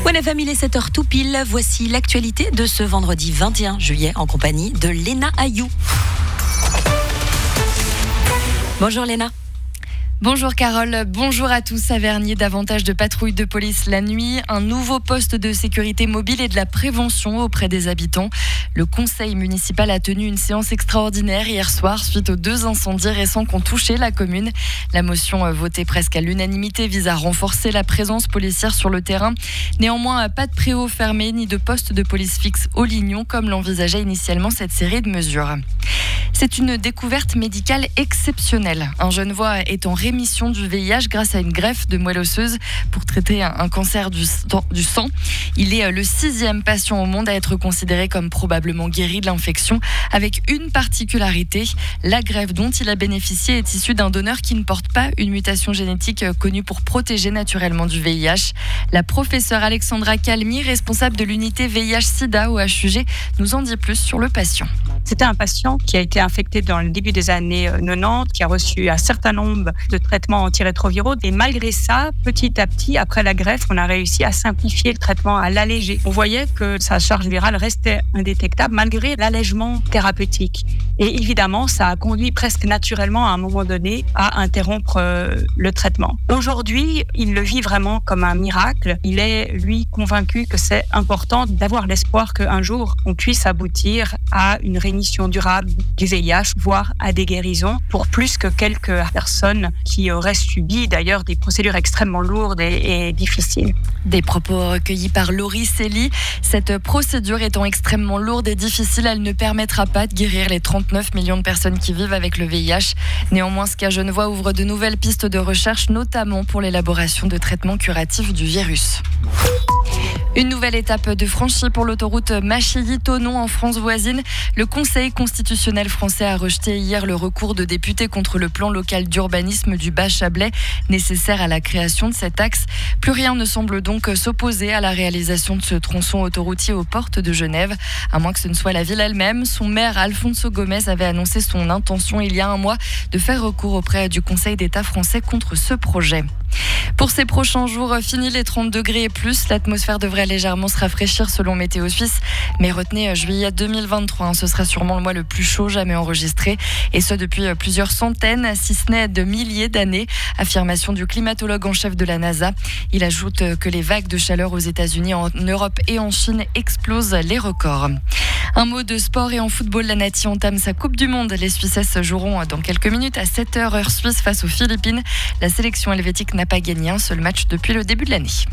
One FM, il est 7h tout pile. Voici l'actualité de ce vendredi 21 juillet en compagnie de Léna Ayou. Bonjour Léna. Bonjour Carole, bonjour à tous. À Vernier, davantage de patrouilles de police la nuit, un nouveau poste de sécurité mobile et de la prévention auprès des habitants. Le conseil municipal a tenu une séance extraordinaire hier soir suite aux 2 incendies récents qui ont touché la commune. La motion votée presque à l'unanimité vise à renforcer la présence policière sur le terrain. Néanmoins, pas de préau fermé ni de poste de police fixe au Lignon comme l'envisageait initialement cette série de mesures. C'est une découverte médicale exceptionnelle. Un Genevois est en rémission du VIH grâce à une greffe de moelle osseuse pour traiter un cancer du sang. Il est le 6e patient au monde à être considéré comme probablement guéri de l'infection, avec une particularité. La greffe dont il a bénéficié est issue d'un donneur qui ne porte pas une mutation génétique connue pour protéger naturellement du VIH. La professeure Alexandra Calmy, responsable de l'unité VIH-Sida au HUG, nous en dit plus sur le patient. C'était un patient qui a été infecté dans le début des années 90, qui a reçu un certain nombre de traitements antirétroviraux. Et malgré ça, petit à petit, après la greffe, on a réussi à simplifier le traitement, à l'alléger. On voyait que sa charge virale restait indétectable malgré l'allègement thérapeutique. Et évidemment, ça a conduit presque naturellement à un moment donné à interrompre le traitement. Aujourd'hui, il le vit vraiment comme un miracle. Il est, lui, convaincu que c'est important d'avoir l'espoir qu'un jour, on puisse aboutir à une rémission durable du VIH, voire à des guérisons pour plus que quelques personnes qui auraient subi d'ailleurs des procédures extrêmement lourdes et difficiles. Des propos recueillis par Laurie Célie. Cette procédure étant extrêmement lourde et difficile, elle ne permettra pas de guérir les 39 millions de personnes qui vivent avec le VIH. Néanmoins, ce cas Genevois ouvre de nouvelles pistes de recherche, notamment pour l'élaboration de traitements curatifs du virus. Une nouvelle étape de franchie pour l'autoroute Machilly-Thonon en France voisine. Le Conseil constitutionnel français a rejeté hier le recours de députés contre le plan local d'urbanisme du Bas-Chablais nécessaire à la création de cet axe. Plus rien ne semble donc s'opposer à la réalisation de ce tronçon autoroutier aux portes de Genève, à moins que ce ne soit la ville elle-même. Son maire Alfonso Gomez avait annoncé son intention il y a un mois de faire recours auprès du Conseil d'État français contre ce projet. Pour ces prochains jours, fini les 30 degrés et plus. L'atmosphère devrait légèrement se rafraîchir selon Météo Suisse. Mais retenez juillet 2023, ce sera sûrement le mois le plus chaud jamais enregistré. Et ce depuis plusieurs centaines, si ce n'est de milliers d'années. Affirmation du climatologue en chef de la NASA. Il ajoute que les vagues de chaleur aux États-Unis, en Europe et en Chine explosent les records. Un mot de sport et en football, la Nati entame sa Coupe du Monde. Les Suissesses joueront dans quelques minutes à 7h heure suisse face aux Philippines. La sélection helvétique n'a pas gagné un seul match depuis le début de l'année.